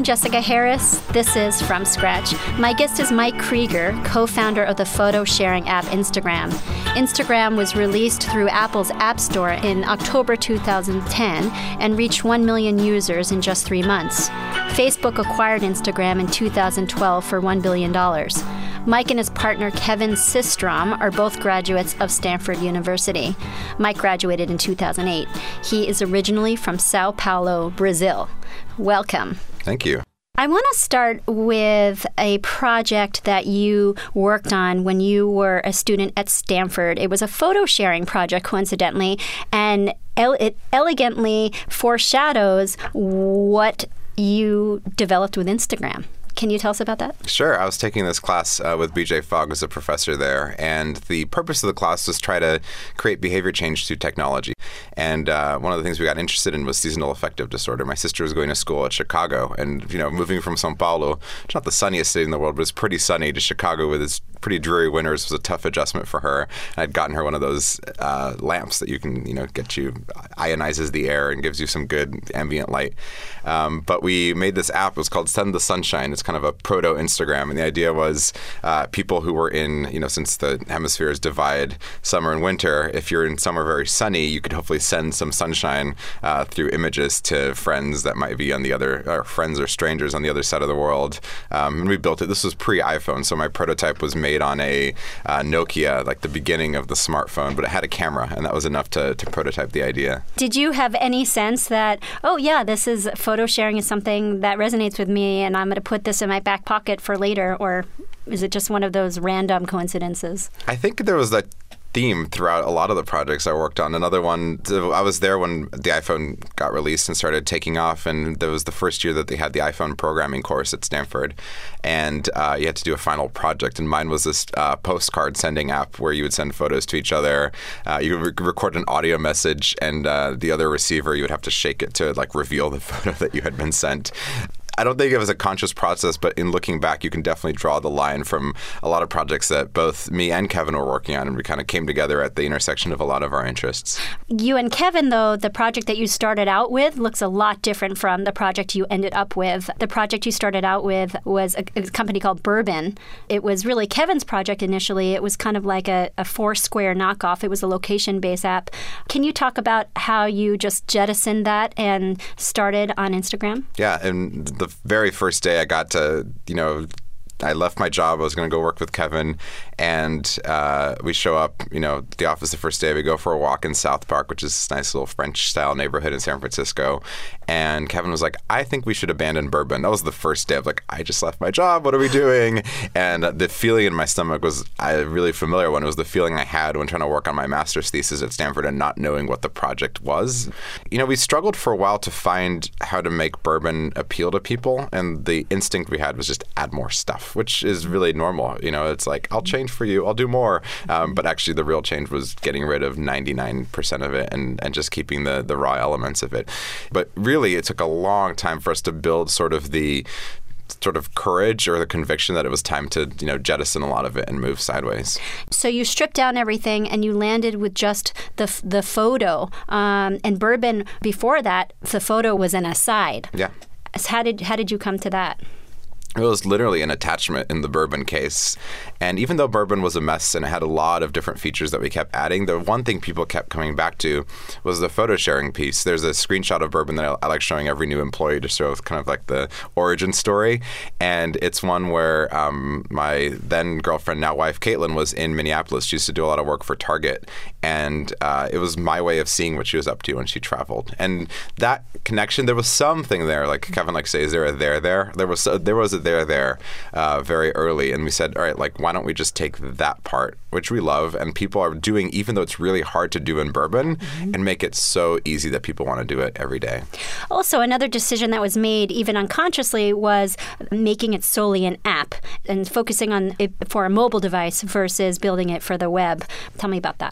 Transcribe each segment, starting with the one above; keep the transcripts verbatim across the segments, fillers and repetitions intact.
Jessica Harris. This is From Scratch. My guest is Mike Krieger, co-founder of the photo sharing app Instagram. Instagram was released through Apple's App Store in October two thousand ten and reached one million users in just three months. Facebook acquired Instagram in two thousand twelve for one billion dollars. Mike and his partner Kevin Systrom are both graduates of Stanford University. Mike graduated in two thousand eight. He is originally from Sao Paulo, Brazil. Welcome. Thank you. I want to start with a project that you worked on when you were a student at Stanford. It was a photo sharing project, coincidentally, and it elegantly foreshadows what you developed with Instagram. Can you tell us about that? Sure. I was taking this class uh, with B J Fogg as a professor there, and the purpose of the class was try to create behavior change through technology. And uh, one of the things we got interested in was seasonal affective disorder. My sister was going to school at Chicago, and you know, moving from Sao Paulo, it's not the sunniest city in the world, but it's pretty sunny, to Chicago with its pretty dreary winters was a tough adjustment for her. And I'd gotten her one of those uh, lamps that you can, you know, get you, ionizes the air and gives you some good ambient light. Um, but we made this app. It was called Send the Sunshine. It's kind of a proto Instagram, and the idea was uh, people who were in, you know, since the hemispheres divide summer and winter, if you're in summer very sunny, you could hopefully send some sunshine uh, through images to friends that might be on the other, or friends or strangers on the other side of the world. Um, and we built it. This was pre-iPhone, so my prototype was made on a uh, Nokia, like the beginning of the smartphone, but it had a camera, and that was enough to, to prototype the idea. Did you have any sense that, oh yeah, this is photo sharing is something that resonates with me, and I'm going to put this in my back pocket for later, or is it just one of those random coincidences? I think there was that theme throughout a lot of the projects I worked on. Another one, I was there when the iPhone got released and started taking off, and there was the first year that they had the iPhone programming course at Stanford, and uh, you had to do a final project, and mine was this uh, postcard sending app where you would send photos to each other. Uh, you would re- record an audio message, and uh, the other receiver, you would have to shake it to like reveal the photo that you had been sent. I don't think it was a conscious process, but in looking back, you can definitely draw the line from a lot of projects that both me and Kevin were working on, and we kind of came together at the intersection of a lot of our interests. You and Kevin, though, the project that you started out with looks a lot different from the project you ended up with. The project you started out with was a, a company called Bourbon. It was really Kevin's project initially. It was kind of like a, a Foursquare knockoff. It was a location-based app. Can you talk about how you just jettisoned that and started on Instagram? Yeah, and the The very first day I got to, you know, I left my job. I was going to go work with Kevin, and uh, we show up, you know, at the office the first day. We go for a walk in South Park, which is this nice little French-style neighborhood in San Francisco. And Kevin was like, I think we should abandon Bourbon. That was the first day of like, I just left my job. What are we doing? And the feeling in my stomach was a really familiar one. It was the feeling I had when trying to work on my master's thesis at Stanford and not knowing what the project was. You know, we struggled for a while to find how to make Bourbon appeal to people. And the instinct we had was just add more stuff, which is really normal. You know, it's like, I'll change for you, I'll do more. Um, but actually the real change was getting rid of ninety-nine percent of it and, and just keeping the, the raw elements of it. But really, it took a long time for us to build sort of the sort of courage or the conviction that it was time to, you know, jettison a lot of it and move sideways. So you stripped down everything and you landed with just the the photo. Um, and Bourbon, before that, the photo was an aside. Yeah. So how did how did you come to that? It was literally an attachment in the Bourbon case. And even though Bourbon was a mess and it had a lot of different features that we kept adding, the one thing people kept coming back to was the photo sharing piece. There's a screenshot of Bourbon that I, I like showing every new employee to show kind of like the origin story. And it's one where um, my then girlfriend, now wife, Caitlin, was in Minneapolis. She used to do a lot of work for Target. And uh, it was my way of seeing what she was up to when she traveled. And that connection, there was something there. Like Kevin likes to say, is there a there there? There was, a, there was a there there uh, very early, and we said, all right, like, why don't we just take that part, which we love, and people are doing, even though it's really hard to do in Bourbon, mm-hmm. and make it so easy that people want to do it every day. Also, another decision that was made, even unconsciously, was making it solely an app and focusing on it for a mobile device versus building it for the web. Tell me about that.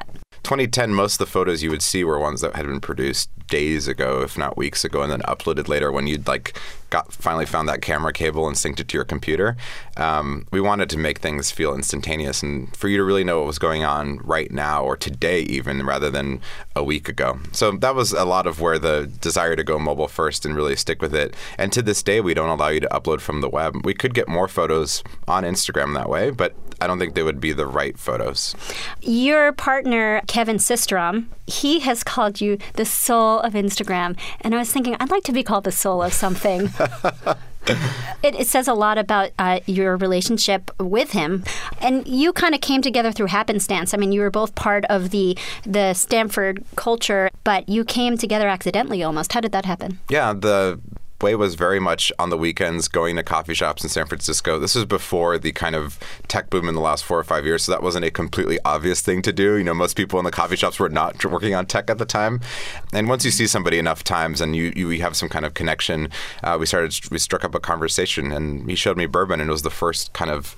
twenty ten, most of the photos you would see were ones that had been produced days ago, if not weeks ago, and then uploaded later when you'd like got finally found that camera cable and synced it to your computer. Um, we wanted to make things feel instantaneous and for you to really know what was going on right now or today even, rather than a week ago. So that was a lot of where the desire to go mobile first and really stick with it. And to this day, we don't allow you to upload from the web. We could get more photos on Instagram that way, but I don't think they would be the right photos. Your partner, Kevin Systrom, he has called you the soul of Instagram. And I was thinking, I'd like to be called the soul of something. It, it says a lot about uh, your relationship with him. And you kind of came together through happenstance. I mean, you were both part of the the Stanford culture, but you came together accidentally almost. How did that happen? Yeah, the way was very much on the weekends going to coffee shops in San Francisco. This was before the kind of tech boom in the last four or five years, so that wasn't a completely obvious thing to do. You know, most people in the coffee shops were not working on tech at the time. And once you see somebody enough times and you, you have some kind of connection, uh, we started, we struck up a conversation, and he showed me Bourbon, and it was the first kind of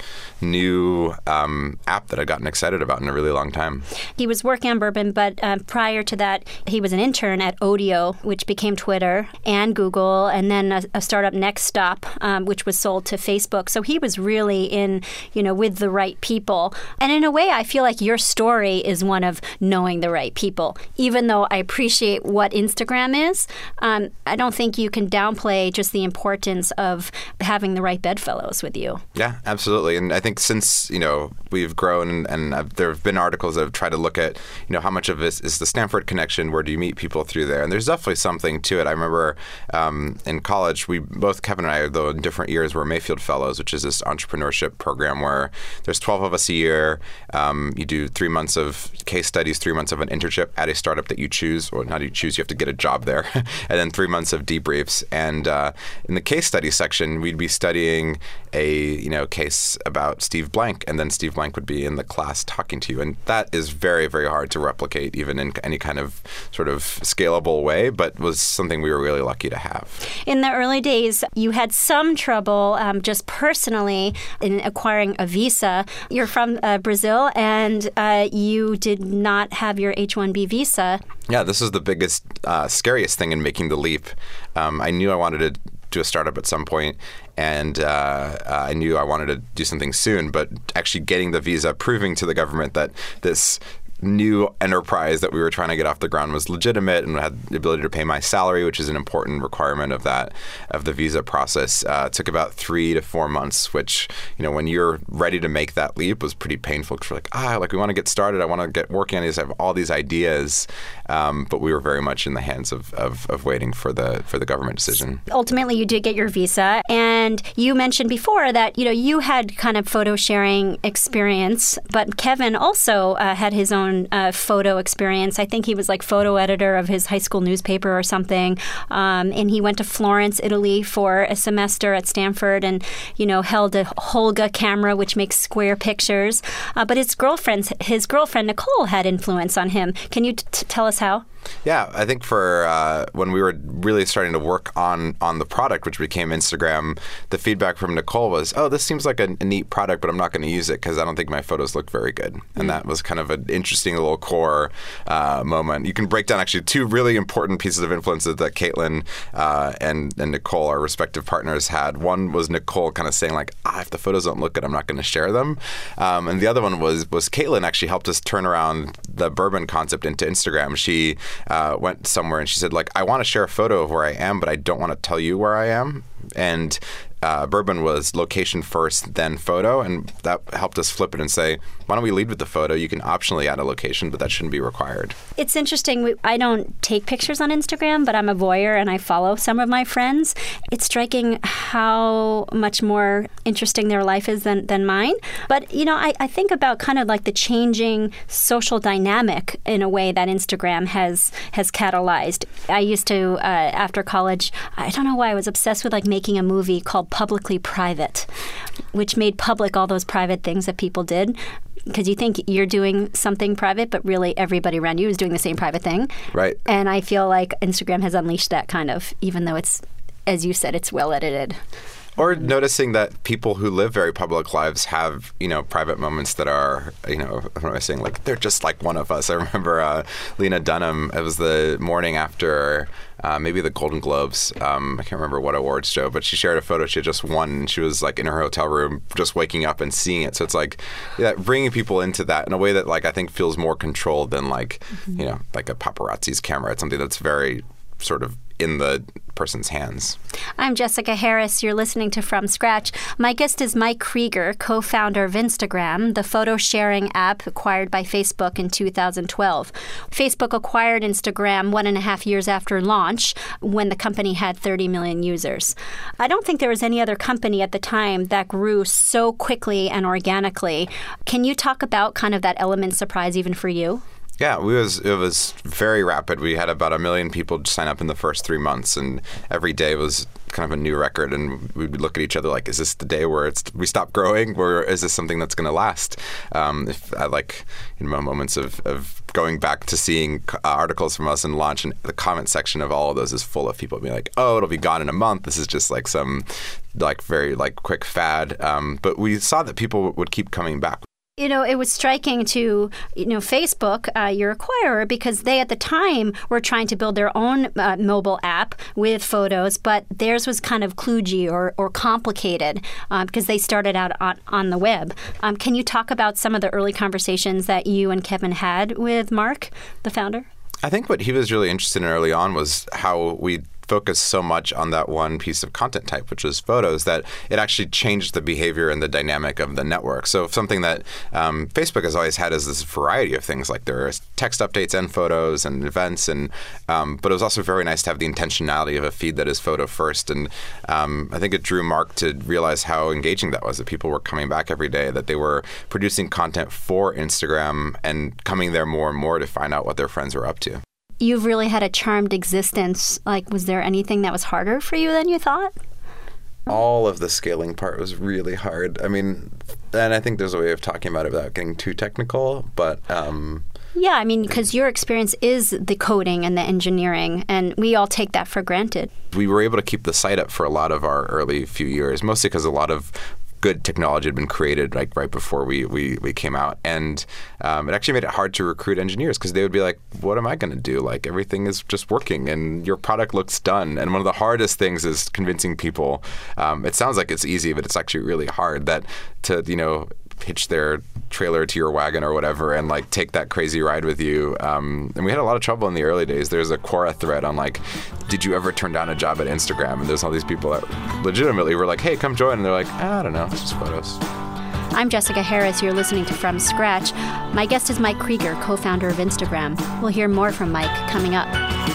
new um, app that I'd gotten excited about in a really long time. He was working on Bourbon, but um, prior to that, he was an intern at Odeo, which became Twitter and Google, and then a, a startup, Nextstop, um, which was sold to Facebook. So he was really in, you know, with the right people. And in a way, I feel like your story is one of knowing the right people. Even though I appreciate what Instagram is, um, I don't think you can downplay just the importance of having the right bedfellows with you. Yeah, absolutely. And I think since, you know, we've grown and, and I've, there have been articles that have tried to look at, you know, how much of this is the Stanford connection, where do you meet people through there? And there's definitely something to it. I remember um, in college, we both, Kevin and I, though in different years, were Mayfield Fellows, which is this entrepreneurship program where there's twelve of us a year. Um, you do three months of case studies, three months of an internship at a startup that you choose, or not you choose, you have to get a job there, and then three months of debriefs. And uh, in the case study section, we'd be studying a you know case about Steve Blank, and then Steve Blank would be in the class talking to you. And that is very, very hard to replicate, even in any kind of sort of scalable way, but was something we were really lucky to have. In the early days, you had some trouble um, just personally in acquiring a visa. You're from uh, Brazil, and uh, you did not have your H one B visa. Yeah, this is the biggest, uh, scariest thing in making the leap. Um, I knew I wanted to do a startup at some point, and uh, I knew I wanted to do something soon, but actually getting the visa, proving to the government that this new enterprise that we were trying to get off the ground was legitimate and had the ability to pay my salary, which is an important requirement of that, of the visa process. Uh, it took about three to four months, which, you know, when you're ready to make that leap was pretty painful, because we're like, ah, like we want to get started. I want to get working on these. I have all these ideas. Um, but we were very much in the hands of, of, of waiting for the, for the government decision. Ultimately, you did get your visa. And you mentioned before that, you know, you had kind of photo sharing experience, but Kevin also uh, had his own Uh, photo experience. I think he was like photo editor of his high school newspaper or something. Um, and he went to Florence, Italy for a semester at Stanford and, you know, held a Holga camera, which makes square pictures. Uh, but his girlfriend, his girlfriend, Nicole, had influence on him. Can you t- tell us how? Yeah, I think for uh, when we were really starting to work on on the product, which became Instagram, the feedback from Nicole was, oh, this seems like a, a neat product, but I'm not going to use it because I don't think my photos look very good. Mm-hmm. And that was kind of an interesting little core uh, moment. You can break down actually two really important pieces of influences that Caitlin uh, and, and Nicole, our respective partners, had. One was Nicole kind of saying like, ah, if the photos don't look good, I'm not going to share them. Um, and the other one was, was Caitlin actually helped us turn around the Bourbon concept into Instagram. She Uh, went somewhere and she said, like, I want to share a photo of where I am, but I don't want to tell you where I am. And uh, Bourbon was location first, then photo, and that helped us flip it and say, why don't we lead with the photo? You can optionally add a location, but that shouldn't be required. It's interesting. I don't take pictures on Instagram, but I'm a voyeur and I follow some of my friends. It's striking how much more interesting their life is than, than mine. But, you know, I, I think about kind of like the changing social dynamic in a way that Instagram has has catalyzed. I used to, uh, after college, I don't know why I was obsessed with like making a movie called Publicly Private, which made public all those private things that people did. Because you think you're doing something private, but really everybody around you is doing the same private thing. Right. And I feel like Instagram has unleashed that kind of, even though it's as you said, it's well edited. Or noticing that people who live very public lives have, you know, private moments that are, you know, what am I saying? Like, they're just like one of us. I remember uh, Lena Dunham, it was the morning after uh, maybe the Golden Globes. Um, I can't remember what awards show, but she shared a photo she had just won, and she was like in her hotel room just waking up and seeing it. So it's like yeah, bringing people into that in a way that like I think feels more controlled than like, mm-hmm. you know, like a paparazzi's camera. It's something that's very sort of in the person's hands. I'm Jessica Harris. You're listening to From Scratch. My guest is Mike Krieger, co-founder of Instagram, the photo sharing app acquired by Facebook in two thousand twelve. Facebook acquired Instagram one and a half years after launch, when the company had thirty million users. I don't think there was any other company at the time that grew so quickly and organically. Can you talk about kind of that element of surprise even for you? Yeah, we was it was very rapid. We had about a million people sign up in the first three months, and every day was kind of a new record. And we would look at each other like, "Is this the day where it's we stop growing, or is this something that's going to last?" Um, if I like in my moments of, of going back to seeing uh, articles from us in launch, and the comment section of all of those is full of people being like, "Oh, it'll be gone in a month. This is just like some like very like quick fad." Um, but we saw that people would keep coming back. You know, it was striking to, you know, Facebook, uh, your acquirer, because they at the time were trying to build their own uh, mobile app with photos, but theirs was kind of kludgy or, or complicated uh, because they started out on, on the web. Um, can you talk about some of the early conversations that you and Kevin had with Mark, the founder? I think what he was really interested in early on was how we focused so much on that one piece of content type, which was photos, that it actually changed the behavior and the dynamic of the network. So something that um, Facebook has always had is this variety of things, like there are text updates and photos and events, and um, but it was also very nice to have the intentionality of a feed that is photo first. And um, I think it drew Mark to realize how engaging that was, that people were coming back every day, that they were producing content for Instagram and coming there more and more to find out what their friends were up to. You've really had a charmed existence. Like, was there anything that was harder for you than you thought? All of the scaling part was really hard. I mean, and I think there's a way of talking about it without getting too technical, but... Um, yeah, I mean, because your experience is the coding and the engineering, and we all take that for granted. We were able to keep the site up for a lot of our early few years, mostly because a lot of good technology had been created like right before we we, we came out, and um, it actually made it hard to recruit engineers because they would be like, "What am I going to do? Like everything is just working, and your product looks done." And one of the hardest things is convincing people. Um, it sounds like it's easy, but it's actually really hard. That to you know hitch their trailer to your wagon or whatever and like take that crazy ride with you. Um, and we had a lot of trouble in the early days. There's a Quora thread on like, did you ever turn down a job at Instagram? And there's all these people that legitimately were like, hey, come join. And they're like, I don't know, it's just photos. I'm Jessica Harris. You're listening to From Scratch. My guest is Mike Krieger, co-founder of Instagram. We'll hear more from Mike coming up.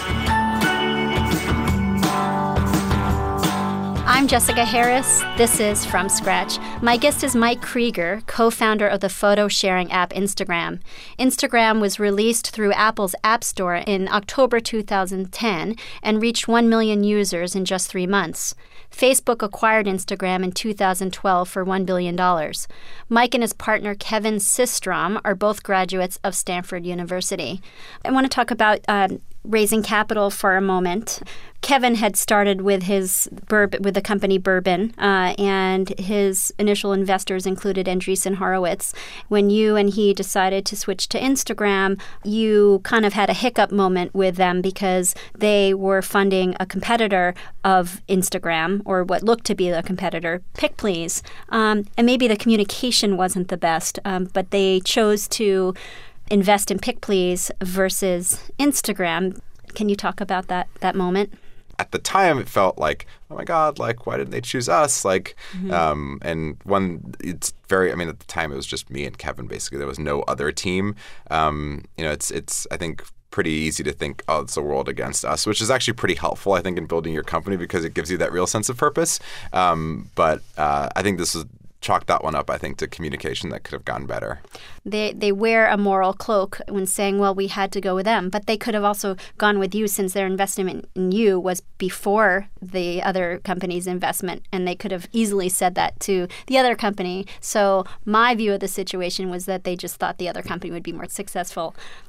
I'm Jessica Harris. This is From Scratch. My guest is Mike Krieger, co-founder of the photo sharing app Instagram. Instagram was released through Apple's App Store in October two thousand ten and reached one million users in just three months. Facebook acquired Instagram in two thousand twelve for one billion dollars. Mike and his partner Kevin Systrom are both graduates of Stanford University. I want to talk about uh, raising capital for a moment. Kevin had started with his bourbon, with the company Bourbon, uh, and his initial investors included Andreessen Horowitz. When you and he decided to switch to Instagram, you kind of had a hiccup moment with them because they were funding a competitor of Instagram, or what looked to be a competitor, PickPlease. Um, and maybe the communication wasn't the best, um, but they chose to invest in PickPlease versus Instagram. Can you talk about that that moment? At the time, it felt like, oh my God, like, why didn't they choose us? Like, mm-hmm. um, and one, it's very, I mean, at the time, it was just me and Kevin, basically. There was no other team. Um, you know, it's, it's, I think, pretty easy to think, oh, it's the world against us, which is actually pretty helpful, I think, in building your company because it gives you that real sense of purpose. Um, but uh, I think this is, chalk that one up, I think, to communication that could have gone better. They they wear a moral cloak when saying, well, we had to go with them. But they could have also gone with you since their investment in you was before the other company's investment. And they could have easily said that to the other company. So my view of the situation was that they just thought the other company would be more successful.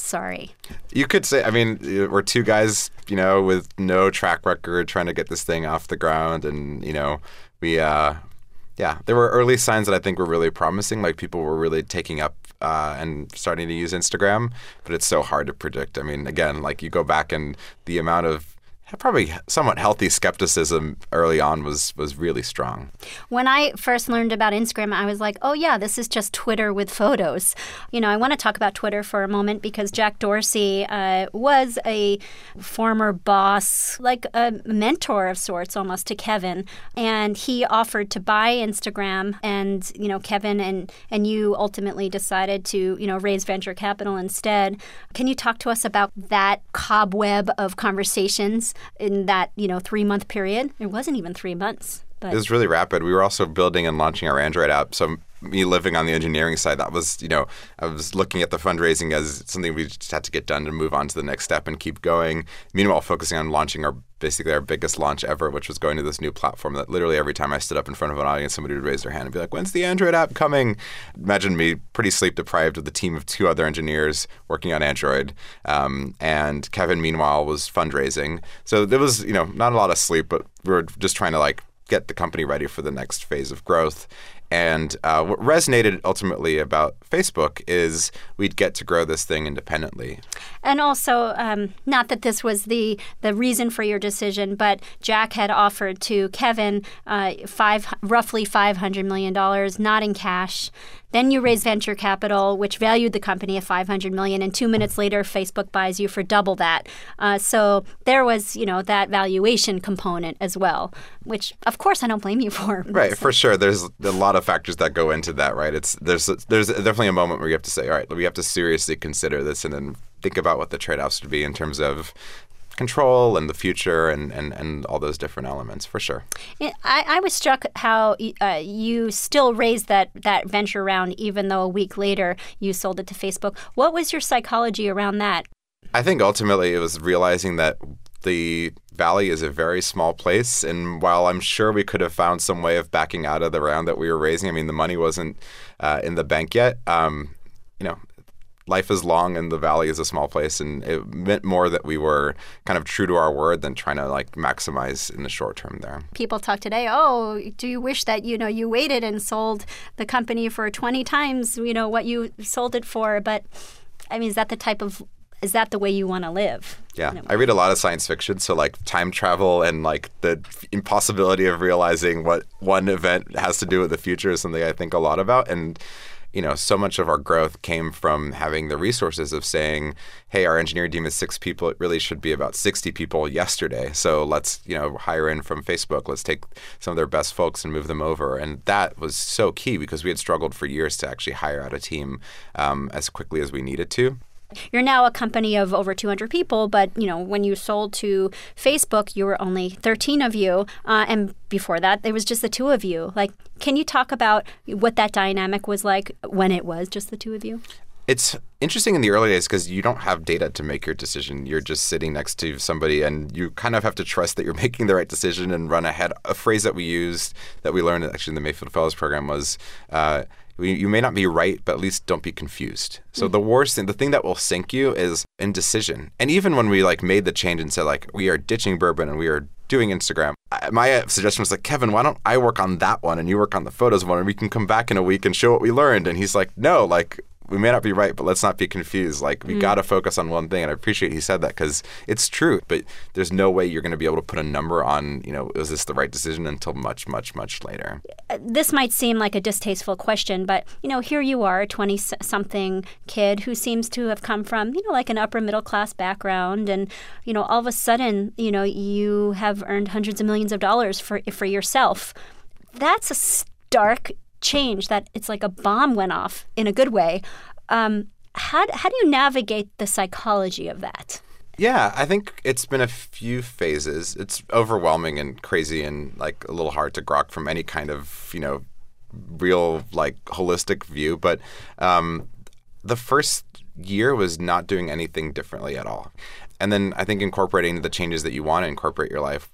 Sorry. You could say, I mean, we're two guys, you know, with no track record trying to get this thing off the ground. And, you know, we, uh, yeah, there were early signs that I think were really promising. Like people were really taking up uh, and starting to use Instagram, but it's so hard to predict. I mean, again, like you go back and the amount of probably somewhat healthy skepticism early on was was really strong. When I first learned about Instagram, I was like, oh, yeah, this is just Twitter with photos. You know, I want to talk about Twitter for a moment because Jack Dorsey uh, was a former boss, like a mentor of sorts almost to Kevin. And he offered to buy Instagram. And, you know, Kevin and, and you ultimately decided to, you know, raise venture capital instead. Can you talk to us about that cobweb of conversations in that, you know, three-month period? It wasn't even three months. But it was really rapid. We were also building and launching our Android app. So me living on the engineering side, that was, you know, I was looking at the fundraising as something we just had to get done to move on to the next step and keep going. Meanwhile, focusing on launching our basically our biggest launch ever, which was going to this new platform that literally every time I stood up in front of an audience, somebody would raise their hand and be like, when's the Android app coming? Imagine me pretty sleep deprived with a team of two other engineers working on Android. Um, and Kevin, meanwhile, was fundraising. So there was, you know, not a lot of sleep, but we were just trying to like get the company ready for the next phase of growth. And uh, what resonated ultimately about Facebook is we'd get to grow this thing independently. And also, um, not that this was the, the reason for your decision, but Jack had offered to Kevin uh, five roughly five hundred million dollars, not in cash. Then you raise venture capital, which valued the company at five hundred million dollars, and two minutes later, Facebook buys you for double that. Uh, so there was, you know, that valuation component as well, which, of course, I don't blame you for. Right, so. for sure. There's a lot of factors that go into that, right? It's there's there's definitely a moment where you have to say, all right, we have to seriously consider this and then think about what the trade-offs would be in terms of control and the future and, and, and all those different elements, for sure. I, I was struck how uh, you still raised that, that venture round even though a week later you sold it to Facebook. What was your psychology around that? I think ultimately it was realizing that the Valley is a very small place, and while I'm sure we could have found some way of backing out of the round that we were raising, I mean, the money wasn't uh, in the bank yet, um, you know, life is long and the Valley is a small place, and it meant more that we were kind of true to our word than trying to like maximize in the short term there. People talk today, oh, do you wish that, you know, you waited and sold the company for twenty times, you know, what you sold it for? But I mean, is that the type of Is that the way you want to live? Yeah. I read a lot of science fiction, so like time travel and like the impossibility of realizing what one event has to do with the future is something I think a lot about. And, you know, so much of our growth came from having the resources of saying, hey, our engineering team is six people. It really should be about sixty people yesterday. So let's, you know, hire in from Facebook. Let's take some of their best folks and move them over. And that was so key because we had struggled for years to actually hire out a team um, as quickly as we needed to. You're now a company of over two hundred people, but, you know, when you sold to Facebook, you were only thirteen of you. Uh, and before that, there was just the two of you. Like, can you talk about what that dynamic was like when it was just the two of you? It's interesting in the early days because you don't have data to make your decision. You're just sitting next to somebody and you kind of have to trust that you're making the right decision and run ahead. A phrase that we used that we learned actually in the Mayfield Fellows program was, uh, you may not be right, but at least don't be confused. So mm-hmm. the worst thing, the thing that will sink you is indecision. And even when we like made the change and said like, we are ditching bourbon and we are doing Instagram, I, my suggestion was like, Kevin, why don't I work on that one and you work on the photos one and we can come back in a week and show what we learned. And he's like, no, like, we may not be right, but let's not be confused. Like, we mm. got to focus on one thing. And I appreciate he said that because it's true. But there's no way you're going to be able to put a number on, you know, is this the right decision until much, much, much later. This might seem like a distasteful question, but, you know, here you are, a twenty-something kid who seems to have come from, you know, like an upper middle class background. And, you know, all of a sudden, you know, you have earned hundreds of millions of dollars for for yourself. That's a stark change that it's like a bomb went off in a good way. Um, how, how do you navigate the psychology of that? Yeah, I think it's been a few phases. It's overwhelming and crazy and like a little hard to grok from any kind of, you know, real like holistic view. But um, the first year was not doing anything differently at all. And then I think incorporating the changes that you want to incorporate your life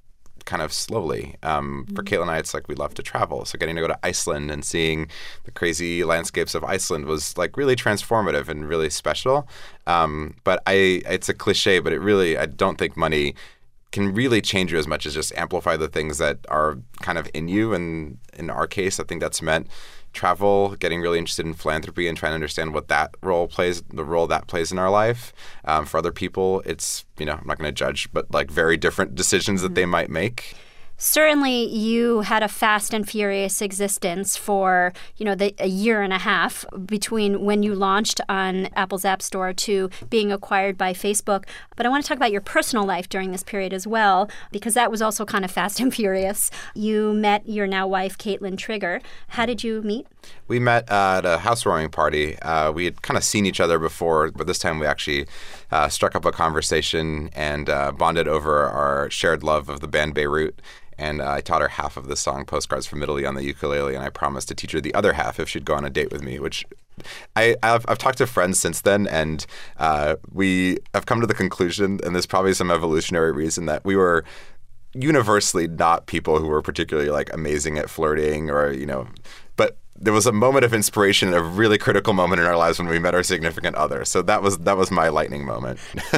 kind of slowly. Um, mm-hmm. For Caitlin and I, it's like we love to travel. So getting to go to Iceland and seeing the crazy landscapes of Iceland was like really transformative and really special. Um, but I, it's a cliche, but it really, I don't think money can really change you as much as just amplify the things that are kind of in you. And in our case, I think that's meant travel, getting really interested in philanthropy and trying to understand what that role plays, the role that plays in our life. Um, for other people, it's, you know, I'm not going to judge, but like very different decisions that they might make. Certainly, you had a fast and furious existence for, you know, the, a year and a half between when you launched on Apple's App Store to being acquired by Facebook. But I want to talk about your personal life during this period as well, because that was also kind of fast and furious. You met your now wife, Caitlin Trigger. How did you meet? We met uh, at a housewarming party. Uh, we had kind of seen each other before, but this time we actually uh, struck up a conversation and uh, bonded over our shared love of the band Beirut. And uh, I taught her half of the song Postcards from Italy on the ukulele, and I promised to teach her the other half if she'd go on a date with me, which I, I've, I've talked to friends since then, and uh, we have come to the conclusion, and there's probably some evolutionary reason, that we were universally not people who were particularly like amazing at flirting or, you know, but there was a moment of inspiration, a really critical moment in our lives when we met our significant other. So that was that was my lightning moment.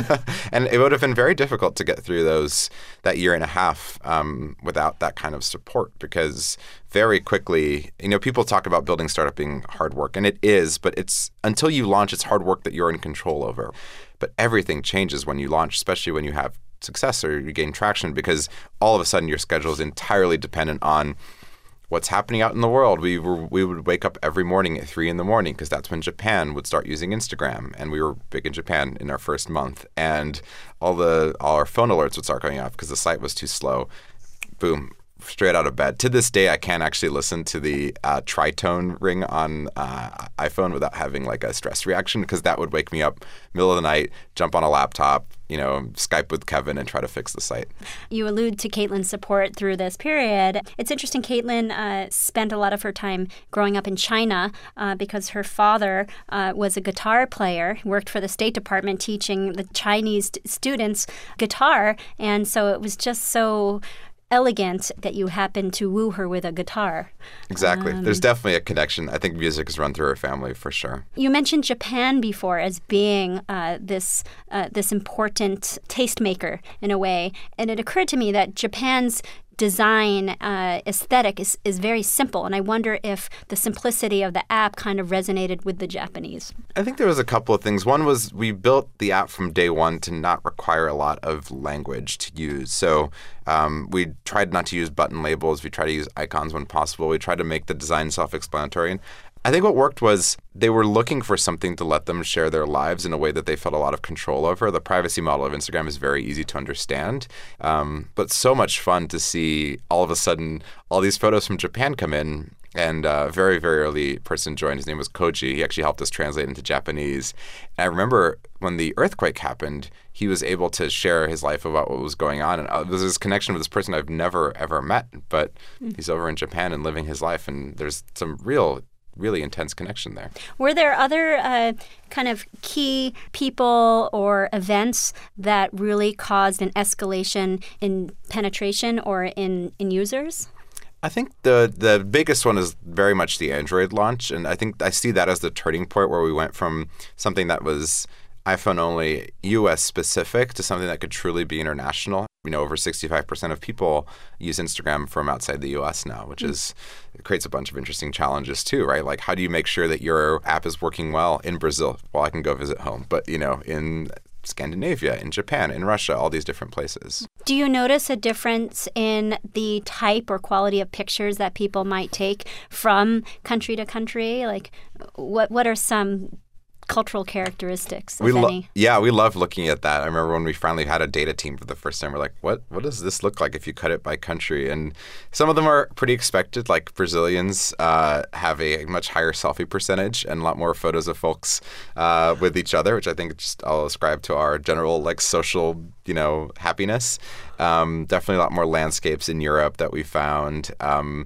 And it would have been very difficult to get through those that year and a half um, without that kind of support, because very quickly, you know, people talk about building startup being hard work, and it is, but it's until you launch, it's hard work that you're in control over. But everything changes when you launch, especially when you have success or you gain traction, because all of a sudden your schedule is entirely dependent on what's happening out in the world. We were we would wake up every morning at three in the morning because that's when Japan would start using Instagram, and we were big in Japan in our first month, and all the all our phone alerts would start going off because the site was too slow. Boom. Straight out of bed. To this day, I can't actually listen to the uh, tritone ring on uh, iPhone without having like a stress reaction, because that would wake me up middle of the night, jump on a laptop, you know, Skype with Kevin and try to fix the site. You allude to Caitlin's support through this period. It's interesting, Caitlin uh, spent a lot of her time growing up in China uh, because her father uh, was a guitar player, worked for the State Department teaching the Chinese st- students guitar, and so it was just so elegant that you happened to woo her with a guitar. Exactly. Um, There's definitely a connection. I think music has run through her family for sure. You mentioned Japan before as being uh, this uh, this important tastemaker in a way, and it occurred to me that Japan's design uh, aesthetic is, is very simple, and I wonder if the simplicity of the app kind of resonated with the Japanese. I think there was a couple of things. One was we built the app from day one to not require a lot of language to use. So um, we tried not to use button labels. We tried to use icons when possible. We tried to make the design self-explanatory. And I think what worked was they were looking for something to let them share their lives in a way that they felt a lot of control over. The privacy model of Instagram is very easy to understand, um, but so much fun to see all of a sudden all these photos from Japan come in. And a very, very early person joined. His name was Koji. He actually helped us translate into Japanese. And I remember when the earthquake happened, he was able to share his life about what was going on. And uh, there's this connection with this person I've never, ever met, but mm. he's over in Japan and living his life. And there's some real really intense connection there. Were there other uh, kind of key people or events that really caused an escalation in penetration or in, in users? I think the the biggest one is very much the Android launch. And I think I see that as the turning point where we went from something that was iPhone only, U S specific, to something that could truly be international. You know, over sixty-five percent of people use Instagram from outside the U S now, which mm. is it creates a bunch of interesting challenges too, right? Like, how do you make sure that your app is working well in Brazil? Well, I can go visit home, but you know, in Scandinavia, in Japan, in Russia, all these different places. Do you notice a difference in the type or quality of pictures that people might take from country to country? Like, what what are some cultural characteristics, if we lo- any? Yeah, we love looking at that. I remember when we finally had a data team for the first time, we're like, what what does this look like if you cut it by country? And some of them are pretty expected, like Brazilians uh, have a much higher selfie percentage and a lot more photos of folks uh, with each other, which I think just I'll ascribe to our general like social, you know, happiness. Um, definitely a lot more landscapes in Europe that we found. Um,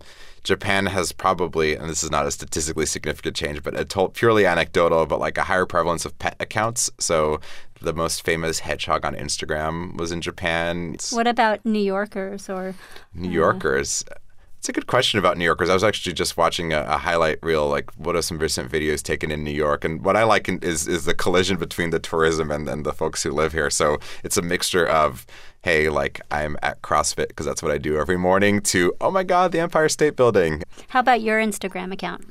Japan has probably, and this is not a statistically significant change, but a told, purely anecdotal, but like a higher prevalence of pet accounts. So the most famous hedgehog on Instagram was in Japan. What about New Yorkers or New Yorkers? Uh, It's a good question about New Yorkers. I was actually just watching a, a highlight reel, like what are some recent videos taken in New York? And what I like in, is is the collision between the tourism and then the folks who live here. So it's a mixture of, hey, like I'm at CrossFit because that's what I do every morning, to, oh my God, the Empire State Building. How about your Instagram account?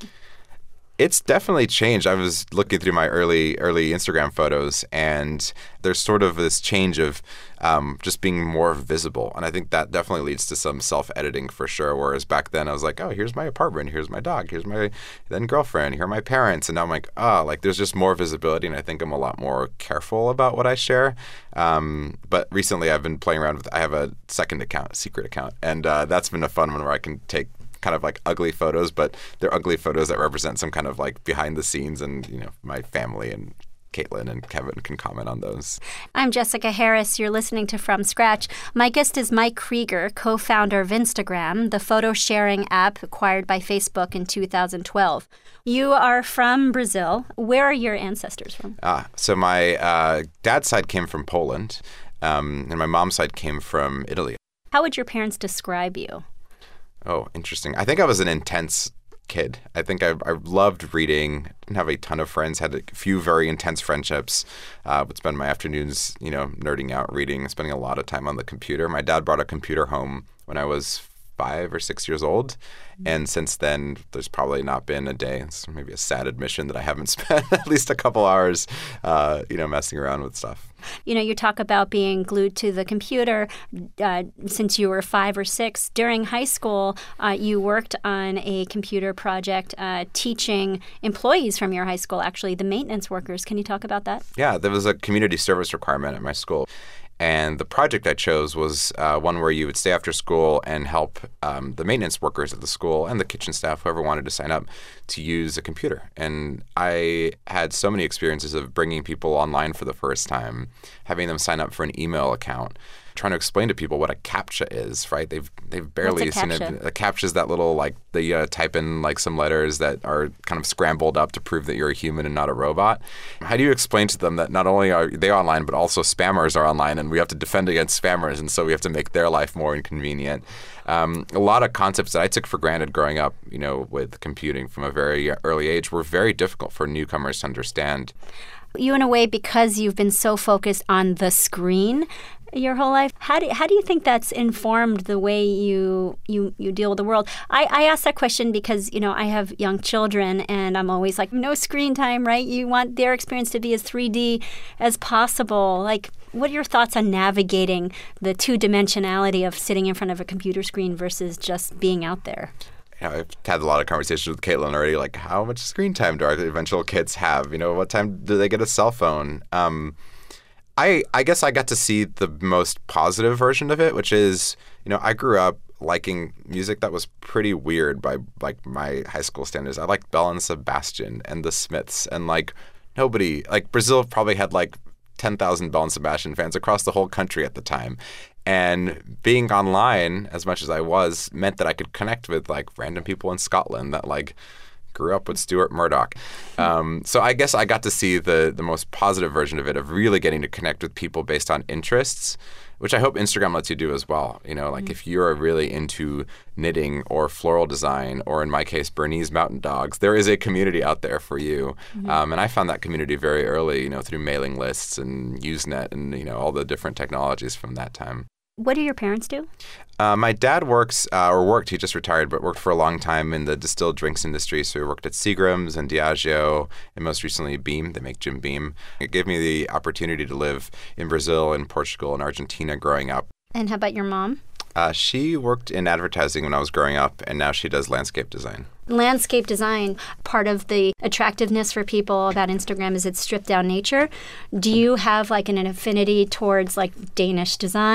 It's definitely changed. I was looking through my early early Instagram photos, and there's sort of this change of um, just being more visible. And I think that definitely leads to some self-editing for sure. Whereas back then I was like, oh, here's my apartment, here's my dog, here's my then girlfriend, here are my parents. And now I'm like, oh, like there's just more visibility, and I think I'm a lot more careful about what I share. Um, but recently I've been playing around with, I have a second account, a secret account, and uh, that's been a fun one where I can take kind of like ugly photos, but they're ugly photos that represent some kind of like behind the scenes, and you know, my family and Caitlin and Kevin can comment on those. I'm Jessica Harris. You're listening to From Scratch. My guest is Mike Krieger, co-founder of Instagram, the photo sharing app acquired by Facebook in two thousand twelve. You are from Brazil. Where are your ancestors from? Uh, so my uh, dad's side came from Poland, um, and my mom's side came from Italy. How would your parents describe you? Oh, interesting. I think I was an intense kid. I think I, I loved reading. Didn't have a ton of friends. Had a few very intense friendships. Uh, would spend my afternoons, you know, nerding out, reading, spending a lot of time on the computer. My dad brought a computer home when I was five or six years old. And since then, there's probably not been a day, it's maybe a sad admission, that I haven't spent at least a couple hours, uh, you know, messing around with stuff. You know, you talk about being glued to the computer uh, since you were five or six. During high school, uh, you worked on a computer project uh, teaching employees from your high school, actually, the maintenance workers. Can you talk about that? Yeah, there was a community service requirement at my school. And the project I chose was uh, one where you would stay after school and help um, the maintenance workers at the school and the kitchen staff, whoever wanted to sign up, to use a computer. And I had so many experiences of bringing people online for the first time, having them sign up for an email account, trying to explain to people what a CAPTCHA is, right? They've they've barely What's a seen CAPTCHA? it. A CAPTCHA is that little, like, the uh, type in like some letters that are kind of scrambled up to prove that you're a human and not a robot. How do you explain to them that not only are they online, but also spammers are online, and we have to defend against spammers, and so we have to make their life more inconvenient? Um, a lot of concepts that I took for granted growing up, you know, with computing from a very early age, were very difficult for newcomers to understand. You, in a way, because you've been so focused on the screen your whole life, how do how do you think that's informed the way you you, you deal with the world? I, I ask that question because, you know, I have young children, and I'm always like, no screen time, right? You want their experience to be as three D as possible. Like, what are your thoughts on navigating the two-dimensionality of sitting in front of a computer screen versus just being out there? You know, I've had a lot of conversations with Caitlin already, like, how much screen time do our eventual kids have? You know, what time do they get a cell phone? Um, I I guess I got to see the most positive version of it, which is, you know, I grew up liking music that was pretty weird by, like, my high school standards. I liked Belle and Sebastian and the Smiths, and, like, nobody, like, Brazil probably had, like, ten thousand Belle and Sebastian fans across the whole country at the time. And being online, as much as I was, meant that I could connect with, like, random people in Scotland that, like, grew up with Stuart Murdoch. Um, so I guess I got to see the the most positive version of it, of really getting to connect with people based on interests, which I hope Instagram lets you do as well. You know, like mm-hmm. if you're really into knitting or floral design, or in my case, Bernese mountain dogs, there is a community out there for you. Mm-hmm. Um, and I found that community very early, you know, through mailing lists and Usenet and, you know, all the different technologies from that time. What do your parents do? Uh, my dad works, uh, or worked, he just retired, but worked for a long time in the distilled drinks industry. So he worked at Seagram's and Diageo, and most recently Beam. They make Jim Beam. It gave me the opportunity to live in Brazil and Portugal and Argentina growing up. And how about your mom? Uh, she worked in advertising when I was growing up, and now she does landscape design. Landscape design, part of the attractiveness for people about Instagram is its stripped down nature. Do you have like an affinity towards like Danish design?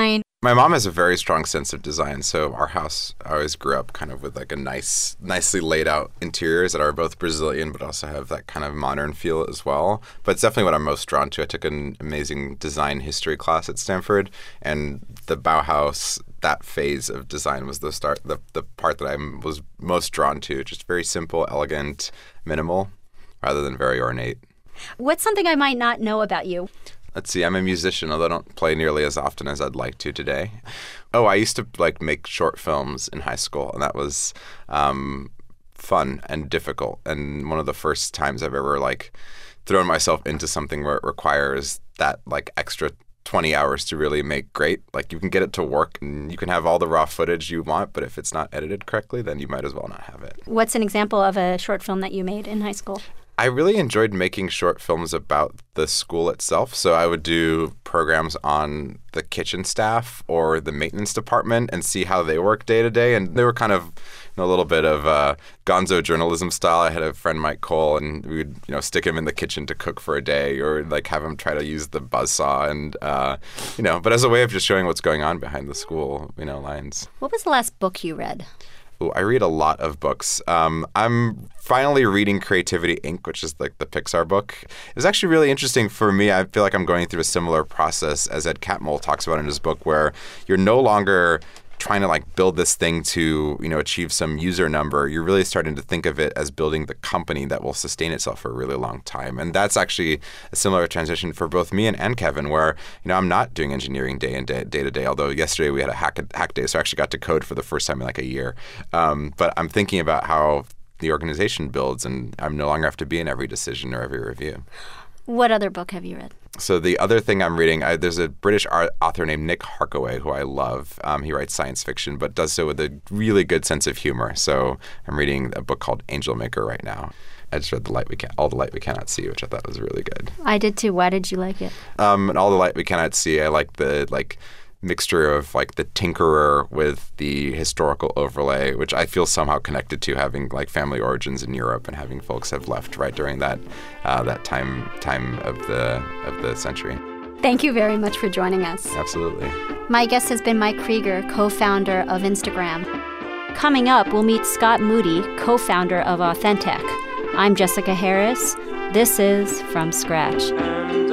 My mom has a very strong sense of design, so our house, I always grew up kind of with like a nice, nicely laid out interiors that are both Brazilian but also have that kind of modern feel as well. But it's definitely what I'm most drawn to. I took an amazing design history class at Stanford, and the Bauhaus, that phase of design was the start, the, the part that I was most drawn to. Just very simple, elegant, minimal, rather than very ornate. What's something I might not know about you? Let's see, I'm a musician, although I don't play nearly as often as I'd like to today. Oh, I used to like make short films in high school, and that was um, fun and difficult. And one of the first times I've ever like thrown myself into something where it requires that like extra twenty hours to really make great. Like you can get it to work and you can have all the raw footage you want, but if it's not edited correctly, then you might as well not have it. What's an example of a short film that you made in high school? I really enjoyed making short films about the school itself. So I would do programs on the kitchen staff or the maintenance department and see how they work day to day. And they were kind of you know, a little bit of uh, gonzo journalism style. I had a friend, Mike Cole, and we would you know stick him in the kitchen to cook for a day, or like have him try to use the buzzsaw, and uh, you know, but as a way of just showing what's going on behind the school, you know, lines. What was the last book you read? Ooh, I read a lot of books. Um, I'm finally reading Creativity, Incorporated, which is like the Pixar book. It was actually really interesting for me. I feel like I'm going through a similar process as Ed Catmull talks about in his book, where you're no longer trying to like build this thing to, you know, achieve some user number. You're really starting to think of it as building the company that will sustain itself for a really long time. And that's actually a similar transition for both me and, and Kevin, where, you know, I'm not doing engineering day in day, day to day, although yesterday we had a hack, hack day, so I actually got to code for the first time in like a year. Um, but I'm thinking about how the organization builds, and I'm no longer have to be in every decision or every review. What other book have you read? So the other thing I'm reading, I, there's a British art, author named Nick Harkaway who I love. Um, he writes science fiction, but does so with a really good sense of humor. So I'm reading a book called Angel Maker right now. I just read the light we can, All the Light We Cannot See, which I thought was really good. I did too. Why did you like it? Um, and All the Light We Cannot See, I like the like mixture of like the tinkerer with the historical overlay, which I feel somehow connected to, having like family origins in Europe and having folks have left right during that uh, that time time of the of the century. Thank you very much for joining us. Absolutely. My guest has been Mike Krieger, co-founder of Instagram. Coming up, we'll meet Scott Moody, co-founder of Authentic. I'm Jessica Harris. This is From Scratch. And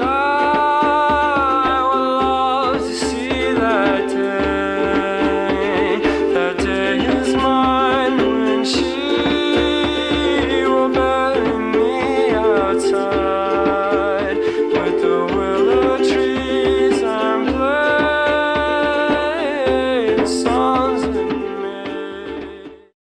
I would love to see that day. That day is mine when she will bury me outside with the willow trees and play songs in May.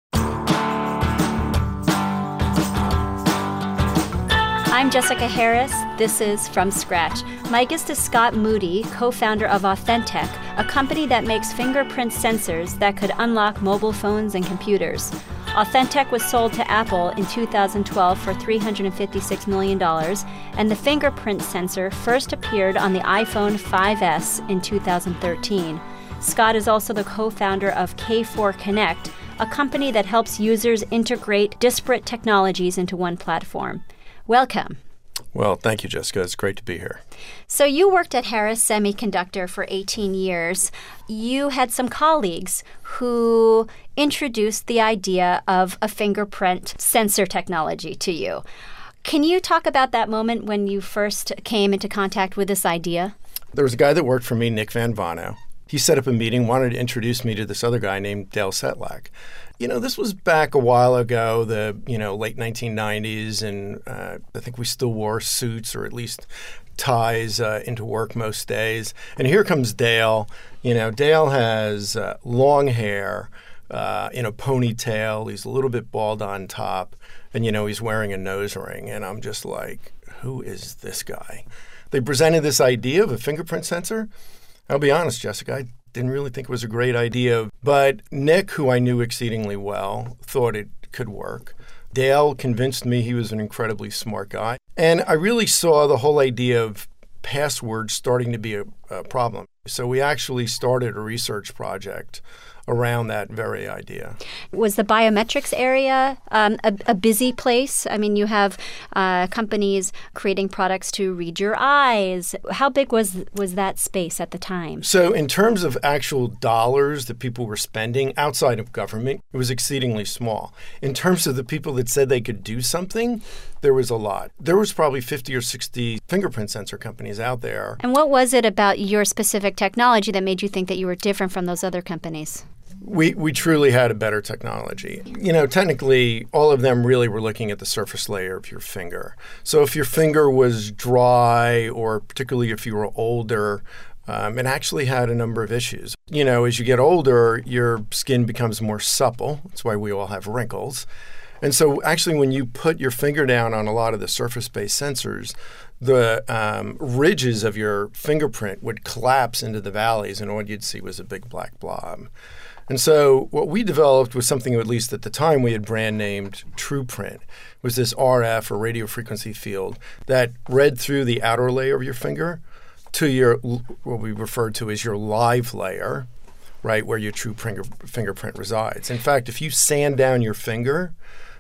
I'm Jessica Harris. This is From Scratch. My guest is Scott Moody, co-founder of Authentic, a company that makes fingerprint sensors that could unlock mobile phones and computers. Authentic was sold to Apple in two thousand twelve for three hundred fifty-six million dollars, and the fingerprint sensor first appeared on the iPhone five S in two thousand thirteen. Scott is also the co-founder of K four Connect, a company that helps users integrate disparate technologies into one platform. Welcome. Well, thank you, Jessica. It's great to be here. So you worked at Harris Semiconductor for eighteen years. You had some colleagues who introduced the idea of a fingerprint sensor technology to you. Can you talk about that moment when you first came into contact with this idea? There was a guy that worked for me, Nick Van Vano. He set up a meeting, wanted to introduce me to this other guy named Dale Setlak. You know, this was back a while ago, the, you know, late nineteen nineties, and uh, I think we still wore suits or at least ties uh, into work most days. And here comes Dale. You know, Dale has uh, long hair uh, in a ponytail. He's a little bit bald on top, and, you know, he's wearing a nose ring. And I'm just like, who is this guy? They presented this idea of a fingerprint sensor. I'll be honest, Jessica, I didn't really think it was a great idea. But Nick, who I knew exceedingly well, thought it could work. Dale convinced me he was an incredibly smart guy. And I really saw the whole idea of passwords starting to be a, a problem. So we actually started a research project around that very idea. Was the biometrics area um, a, a busy place? I mean, you have uh, companies creating products to read your eyes. How big was was that space at the time? So in terms of actual dollars that people were spending outside of government, it was exceedingly small. In terms of the people that said they could do something, there was a lot. There was probably fifty or sixty fingerprint sensor companies out there. And what was it about your specific technology that made you think that you were different from those other companies? We we truly had a better technology. You know, technically, all of them really were looking at the surface layer of your finger. So if your finger was dry, or particularly if you were older, um, it actually had a number of issues. You know, as you get older, your skin becomes more supple. That's why we all have wrinkles. And so actually when you put your finger down on a lot of the surface-based sensors, the um, ridges of your fingerprint would collapse into the valleys, and all you'd see was a big black blob. And so what we developed was something, at least at the time, we had brand named TruePrint. It was this R F, or radio frequency field, that read through the outer layer of your finger to your, what we refer to as your live layer, right, where your true finger, fingerprint resides. In fact, if you sand down your finger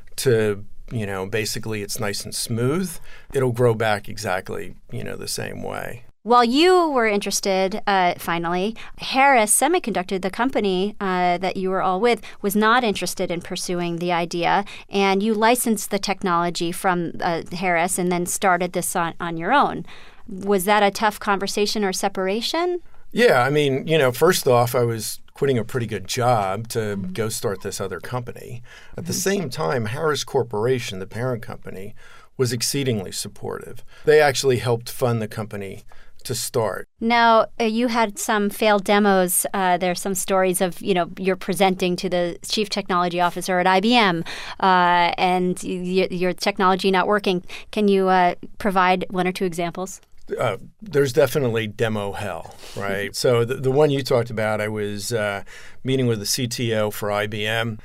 to, you know, basically it's nice and smooth, it'll grow back exactly, you know, the same way. While you were interested, uh, finally, Harris Semiconductor, the company uh, that you were all with, was not interested in pursuing the idea, and you licensed the technology from uh, Harris and then started this on, on your own. Was that a tough conversation or separation? Yeah, I mean, you know, first off, I was quitting a pretty good job to go start this other company. At the same time, Harris Corporation, the parent company, was exceedingly supportive. They actually helped fund the company to start. Now, uh, you had some failed demos. Uh, there are some stories of, you know, you're presenting to the chief technology officer at I B M uh, and y- your technology not working. Can you uh, provide one or two examples? Uh, there's definitely demo hell, right? So the, the one you talked about, I was uh, meeting with the C T O for I B M.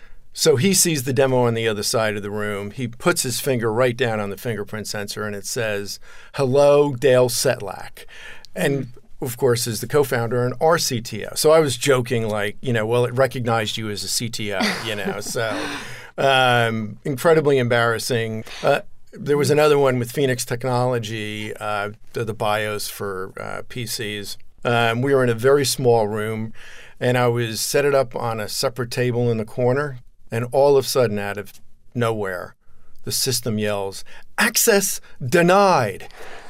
So he sees the demo on the other side of the room. He puts his finger right down on the fingerprint sensor, and it says, "Hello, Dale Setlak." And of course, is the co-founder and our C T O. So I was joking, like, you know, well, it recognized you as a C T O, you know. So um, incredibly embarrassing. Uh, There was another one with Phoenix Technology, uh, the, the BIOS for uh, P Cs. Um, we were in a very small room, and I was set it up on a separate table in the corner, and all of a sudden, out of nowhere, the system yells, "Access denied."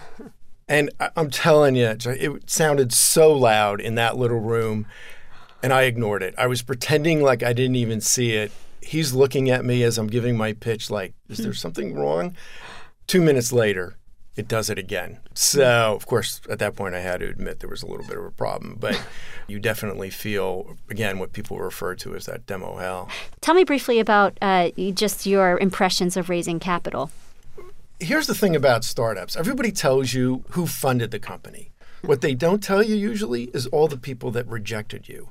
And I- I'm telling you, it sounded so loud in that little room, and I ignored it. I was pretending like I didn't even see it. He's looking at me as I'm giving my pitch like, is there something wrong? Two minutes later, it does it again. So, of course, at that point, I had to admit there was a little bit of a problem. But you definitely feel, again, what people refer to as that demo hell. Tell me briefly about uh, just your impressions of raising capital. Here's the thing about startups. Everybody tells you who funded the company. What they don't tell you usually is all the people that rejected you.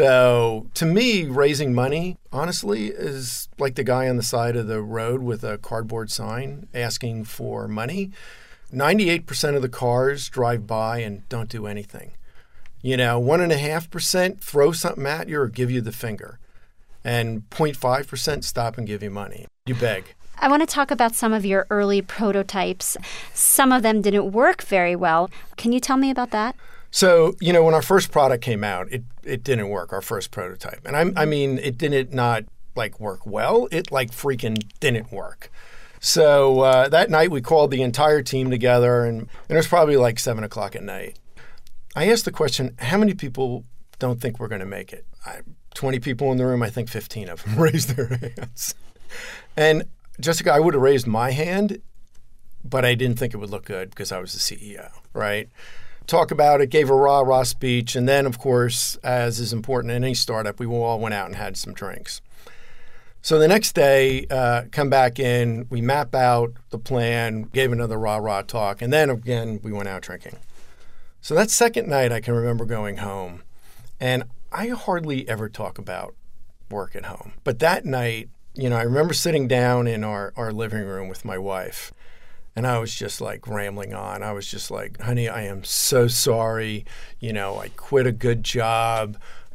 So to me, raising money, honestly, is like the guy on the side of the road with a cardboard sign asking for money. ninety-eight percent of the cars drive by and don't do anything. You know, one point five percent throw something at you or give you the finger. And zero point five percent stop and give you money. You beg. I want to talk about some of your early prototypes. Some of them didn't work very well. Can you tell me about that? So, you know, when our first product came out, it, it didn't work, our first prototype. And I, I mean, it didn't not, like, work well. It, like, freaking didn't work. So uh, that night we called the entire team together, and, and it was probably like seven o'clock at night. I asked the question, how many people don't think we're going to make it? I, twenty people in the room, I think fifteen of them raised their hands. And Jessica, I would have raised my hand, but I didn't think it would look good because I was the C E O, right? Talk about it, gave a rah-rah speech, and then, of course, as is important in any startup, we all went out and had some drinks. So the next day, uh, come back in, we map out the plan, gave another rah-rah talk, and then again, we went out drinking. So that second night, I can remember going home, and I hardly ever talk about work at home. But that night, you know, I remember sitting down in our, our living room with my wife, and I was just like rambling on. I was just like, honey, I am so sorry. You know, I quit a good job.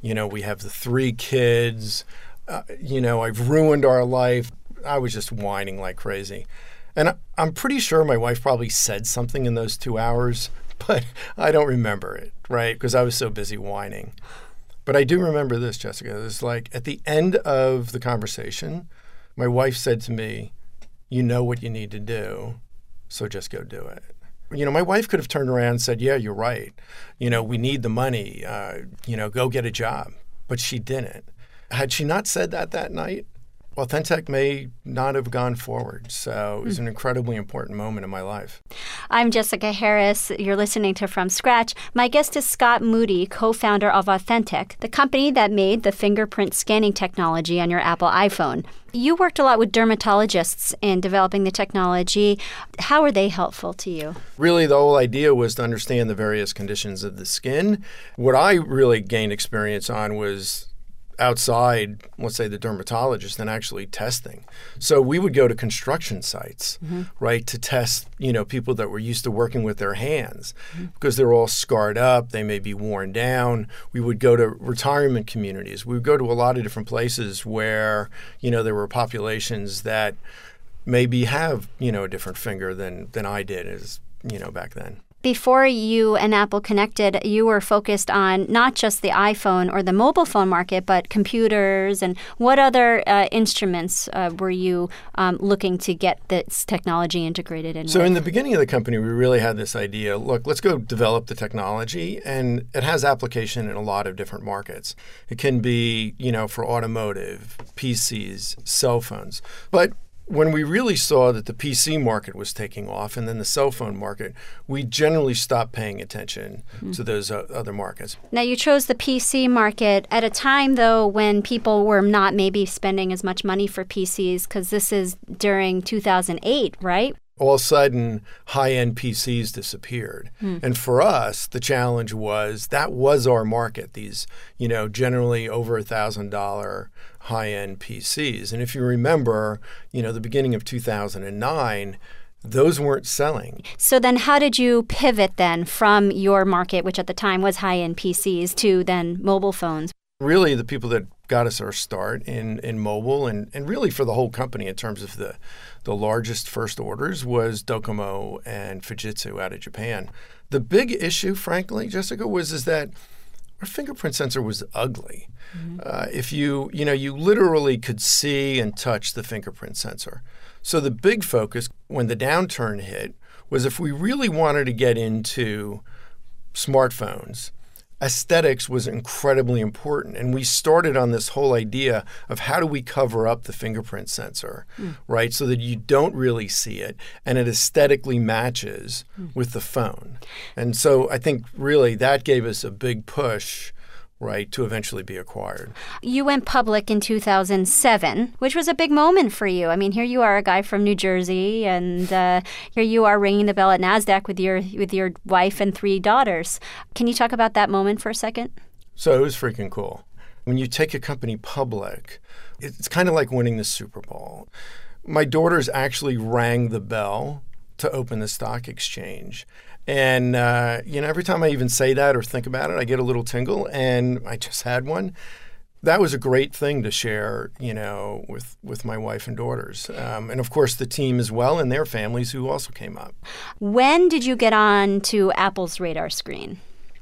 You know, we have the three kids. Uh, you know, I've ruined our life. I was just whining like crazy. And I, I'm pretty sure my wife probably said something in those two hours, but I don't remember it, right? Because I was so busy whining. But I do remember this, Jessica. It was like at the end of the conversation, my wife said to me, you know what you need to do, so just go do it. You know, my wife could have turned around and said, yeah, you're right. You know, we need the money. Uh, you know, go get a job. But she didn't. Had she not said that that night, Authentech may not have gone forward. So it was an incredibly important moment in my life. I'm Jessica Harris. You're listening to From Scratch. My guest is Scott Moody, co-founder of Authentech, the company that made the fingerprint scanning technology on your Apple iPhone. You worked a lot with dermatologists in developing the technology. How were they helpful to you? Really, the whole idea was to understand the various conditions of the skin. What I really gained experience on was outside, let's say, the dermatologist and actually testing. So we would go to construction sites, mm-hmm. right, to test, you know, people that were used to working with their hands mm-hmm. because they're all scarred up. They may be worn down. We would go to retirement communities. We would go to a lot of different places where, you know, there were populations that maybe have, you know, a different finger than, than I did as, you know, back then. Before you and Apple connected, you were focused on not just the iPhone or the mobile phone market, but computers. And what other uh, instruments uh, were you um, looking to get this technology integrated in? So with? in the beginning of the company, we really had this idea, look, let's go develop the technology. And it has application in a lot of different markets. It can be, you know, for automotive, P Cs, cell phones. But when we really saw that the P C market was taking off and then the cell phone market, we generally stopped paying attention mm-hmm. to those uh, other markets. Now, you chose the P C market at a time, though, when people were not maybe spending as much money for P Cs, because this is during two thousand eight, right? All of a sudden, high-end P Cs disappeared. Mm. And for us, the challenge was that was our market, these, you know, generally over one thousand dollars high-end P Cs. And if you remember, you know, the beginning of two thousand nine, those weren't selling. So then how did you pivot then from your market, which at the time was high-end P Cs, to then mobile phones? Really, the people that got us our start in, in mobile and, and really for the whole company in terms of the, the largest first orders was Docomo and Fujitsu out of Japan. The big issue, frankly, Jessica, was is that our fingerprint sensor was ugly. Mm-hmm. Uh, if you, you know, you literally could see and touch the fingerprint sensor. So the big focus when the downturn hit was if we really wanted to get into smartphones, aesthetics was incredibly important. And we started on this whole idea of how do we cover up the fingerprint sensor, mm. right, so that you don't really see it and it aesthetically matches mm. with the phone. And so I think really that gave us a big push, right, to eventually be acquired. You went public in two thousand seven, which was a big moment for you. I mean, here you are, a guy from New Jersey, and uh, here you are ringing the bell at NASDAQ with your with your wife and three daughters. Can you talk about that moment for a second? So it was freaking cool. When you take a company public, it's kind of like winning the Super Bowl. My daughters actually rang the bell to open the stock exchange. And, uh, you know, every time I even say that or think about it, I get a little tingle, and I just had one. That was a great thing to share, you know, with, with my wife and daughters. Um, and, of course, the team as well and their families who also came up. When did you get on to Apple's radar screen?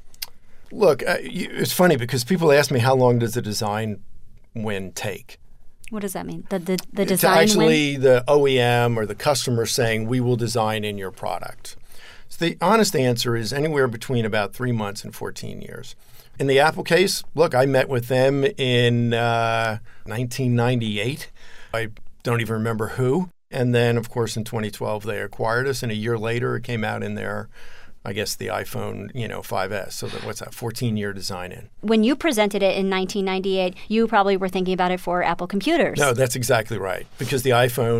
Look, uh, you, it's funny because people ask me how long does the design win take? What does that mean? The the, the design It's actually win? the O E M or the customer saying, we will design in your product. So the honest answer is anywhere between about three months and fourteen years. In the Apple case, look, I met with them in uh, nineteen ninety-eight. I don't even remember who. And then, of course, in twenty twelve, they acquired us. And a year later, it came out in their, I guess, the iPhone, you know, five S. So that, what's that, fourteen-year design in. When you presented it in nineteen ninety-eight, you probably were thinking about it for Apple computers. No, that's exactly right. Because the iPhone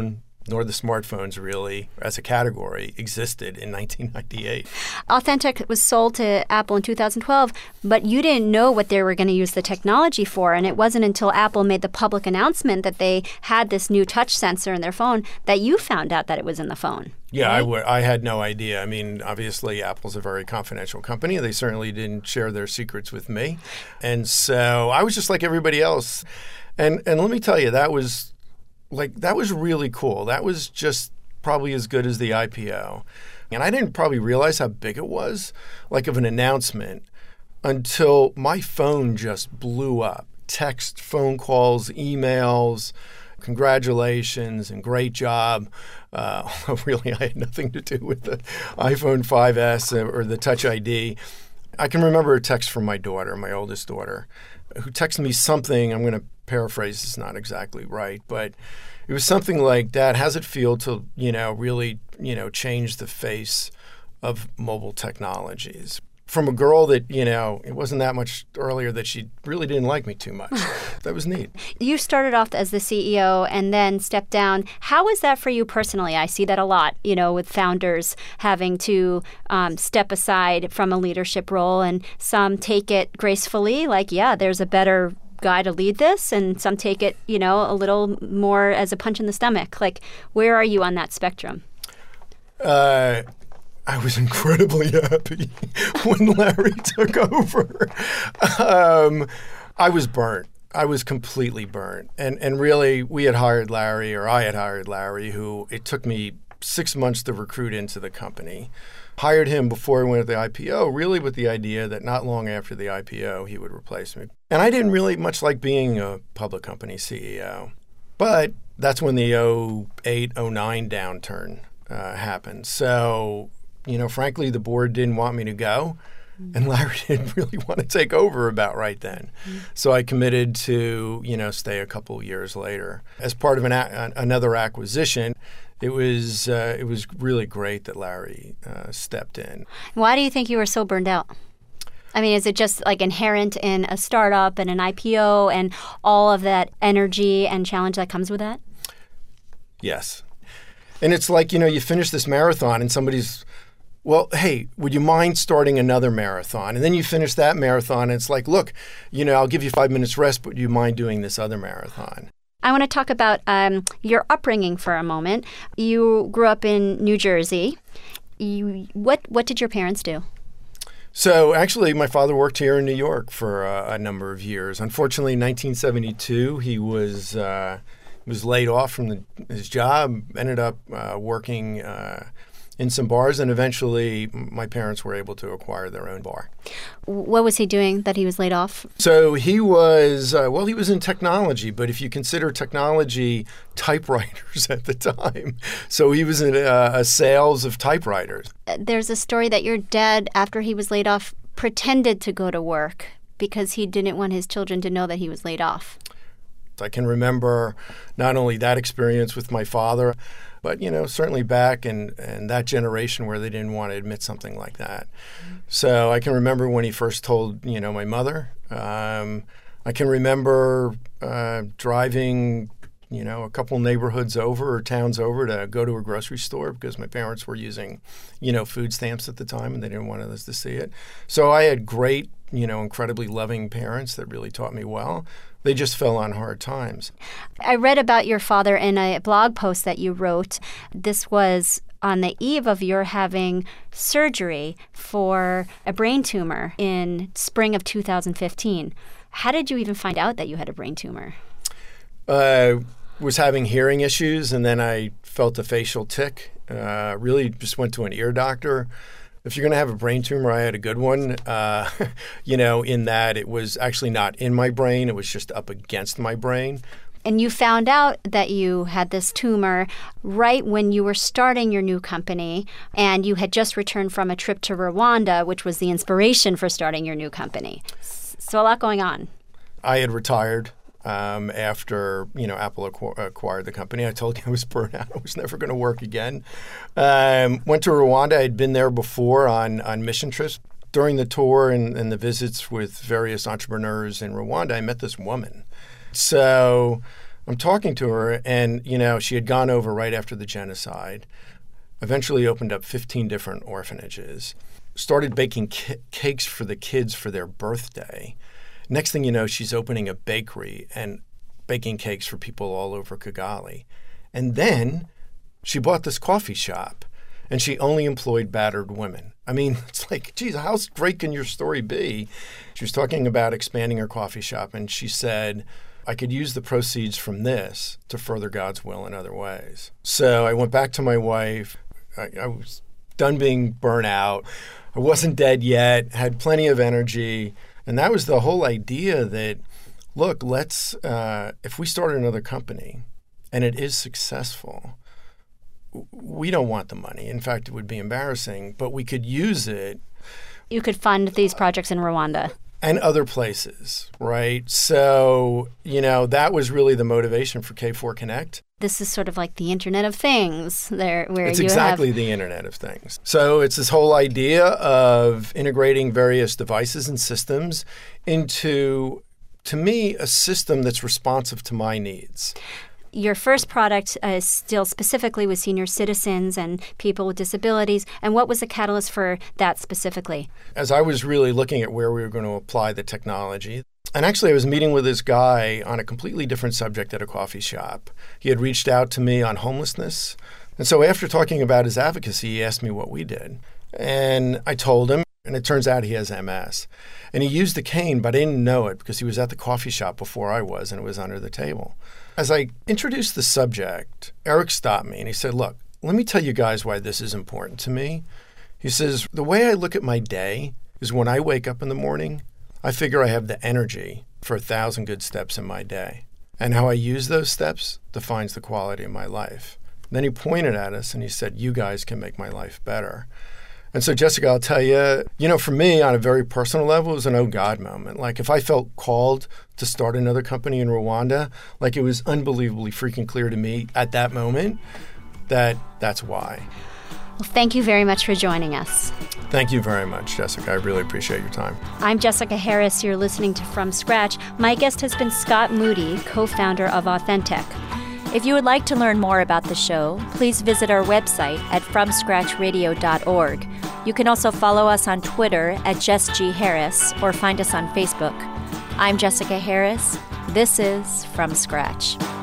nor the smartphones really, as a category, existed in nineteen ninety-eight. Authentic was sold to Apple in two thousand twelve, but you didn't know what they were going to use the technology for, and it wasn't until Apple made the public announcement that they had this new touch sensor in their phone that you found out that it was in the phone. Yeah, right? I, w- I had no idea. I mean, obviously, Apple's a very confidential company. They certainly didn't share their secrets with me. And so I was just like everybody else. And and let me tell you, that was like that was really cool. That was just probably as good as the I P O. And I didn't probably realize how big it was, like of an announcement, until my phone just blew up. Text, phone calls, emails, congratulations and great job. Uh, really, I had nothing to do with the iPhone five S or the Touch I D. I can remember a text from my daughter, my oldest daughter, who texted me something. I'm going to paraphrase, it's not exactly right, but it was something like, Dad, how's it feel to, you know, really, you know, change the face of mobile technologies? From a girl that, you know, it wasn't that much earlier that she really didn't like me too much. That was neat. You started off as the C E O and then stepped down. How was that for you personally? I see that a lot, you know, with founders having to um, step aside from a leadership role, and some take it gracefully, like, yeah, there's a better guy to lead this, and some take it, you know, a little more as a punch in the stomach. Like, where are you on that spectrum? Uh, I was incredibly happy when Larry took over. Um, I was burnt. I was completely burnt. And and really, we had hired Larry, or I had hired Larry, who it took me six months to recruit into the company. Hired him before he went to the I P O, really with the idea that not long after the I P O, he would replace me. And I didn't really much like being a public company C E O. But that's when the oh eight, oh nine downturn uh, happened. So, you know, frankly, the board didn't want me to go. And Larry didn't really want to take over about right then. Mm-hmm. So I committed to, you know, stay a couple of years later. As part of an a- another acquisition, it was uh, it was really great that Larry uh, stepped in. Why do you think you were so burned out? I mean, is it just like inherent in a startup and an I P O and all of that energy and challenge that comes with that? Yes. And it's like, you know, you finish this marathon and somebody's, well, hey, would you mind starting another marathon? And then you finish that marathon and it's like, look, you know, I'll give you five minutes rest, but do you mind doing this other marathon? I want to talk about um, your upbringing for a moment. You grew up in New Jersey. You, what what did your parents do? So actually, my father worked here in New York for uh, a number of years. Unfortunately, in nineteen seventy-two, he was uh, was laid off from the, his job, ended up uh, working uh, in some bars, and eventually my parents were able to acquire their own bar. What was he doing that he was laid off? So he was, uh, well, he was in technology, but if you consider technology, typewriters at the time. So he was in uh, a sales of typewriters. There's a story that your dad, after he was laid off, pretended to go to work because he didn't want his children to know that he was laid off. I can remember not only that experience with my father, but, you know, certainly back in, in that generation where they didn't want to admit something like that. Mm-hmm. So I can remember when he first told, you know, my mother. Um, I can remember uh, driving, you know, a couple neighborhoods over or towns over to go to a grocery store because my parents were using, you know, food stamps at the time and they didn't want us to see it. So I had great, you know, incredibly loving parents that really taught me well. They just fell on hard times. I read about your father in a blog post that you wrote. This was on the eve of your having surgery for a brain tumor in spring of two thousand fifteen. How did you even find out that you had a brain tumor? I uh, was having hearing issues, and then I felt a facial tic. Uh, really just went to an ear doctor. If you're going to have a brain tumor, I had a good one, uh, you know, in that it was actually not in my brain. It was just up against my brain. And you found out that you had this tumor right when you were starting your new company, and you had just returned from a trip to Rwanda, which was the inspiration for starting your new company. So a lot going on. I had retired um, after, you know, Apple acqu- acquired the company. I told you I was burnt out. I was never going to work again. Um, went to Rwanda. I had been there before on, on mission trips. During the tour and, and the visits with various entrepreneurs in Rwanda, I met this woman. So I'm talking to her, and, you know, she had gone over right after the genocide, eventually opened up fifteen different orphanages, started baking ki- cakes for the kids for their birthday. Next thing you know, she's opening a bakery and baking cakes for people all over Kigali. And then she bought this coffee shop, and she only employed battered women. I mean, it's like, geez, how great can your story be? She was talking about expanding her coffee shop, and she said, I could use the proceeds from this to further God's will in other ways. So I went back to my wife. I, I was done being burnt out. I wasn't dead yet, had plenty of energy. And that was the whole idea that, look, let's, uh, if we start another company and it is successful, we don't want the money. In fact, it would be embarrassing, but we could use it. You could fund these projects in Rwanda. And other places, right? So, you know, that was really the motivation for K four Connect. This is sort of like the Internet of Things, there, where it's you exactly have... the Internet of Things. So it's this whole idea of integrating various devices and systems into, to me, a system that's responsive to my needs. Your first product uh, is still specifically with senior citizens and people with disabilities. And what was the catalyst for that specifically? As I was really looking at where we were going to apply the technology, and actually I was meeting with this guy on a completely different subject at a coffee shop. He had reached out to me on homelessness. And so after talking about his advocacy, he asked me what we did. And I told him, and it turns out he has M S. And he used the cane, but I didn't know it because he was at the coffee shop before I was, and it was under the table. As I introduced the subject, Eric stopped me and he said, look, let me tell you guys why this is important to me. He says, the way I look at my day is when I wake up in the morning, I figure I have the energy for a thousand good steps in my day. And how I use those steps defines the quality of my life. Then he pointed at us and he said, you guys can make my life better. And so, Jessica, I'll tell you, you know, for me, on a very personal level, it was an oh God moment. Like, if I felt called to start another company in Rwanda, like, it was unbelievably freaking clear to me at that moment that that's why. Well, thank you very much for joining us. Thank you very much, Jessica. I really appreciate your time. I'm Jessica Harris. You're listening to From Scratch. My guest has been Scott Moody, co-founder of Authentic. If you would like to learn more about the show, please visit our website at from scratch radio dot org. You can also follow us on Twitter at Jess G. Harris or find us on Facebook. I'm Jessica Harris. This is From Scratch.